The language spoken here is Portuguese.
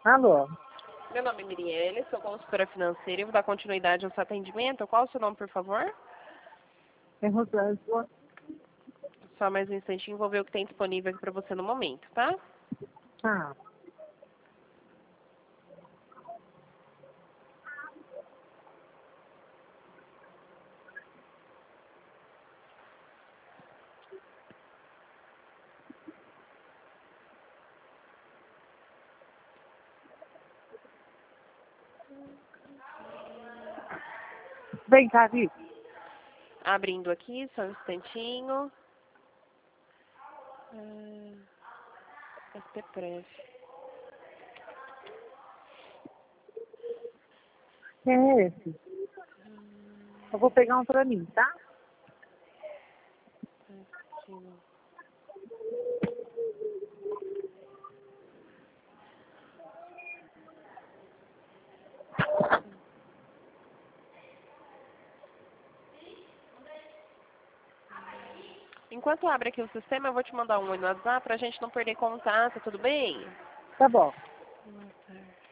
Alô, Meu nome é Mirielle, sou consultora financeira e vou dar continuidade ao seu atendimento. Qual o seu nome, por favor? é Rosângela. Só mais um instantinho, vou ver o que tem disponível aqui para você no momento, tá? Ah, vem cá, Vitor. Abrindo aqui, só um instantinho. SPPref. Quem é esse? Eu vou pegar um pra mim, tá? Enquanto abre aqui o sistema, eu vou te mandar um oi no WhatsApp pra gente não perder contato, tudo bem? Tá bom. Boa tarde.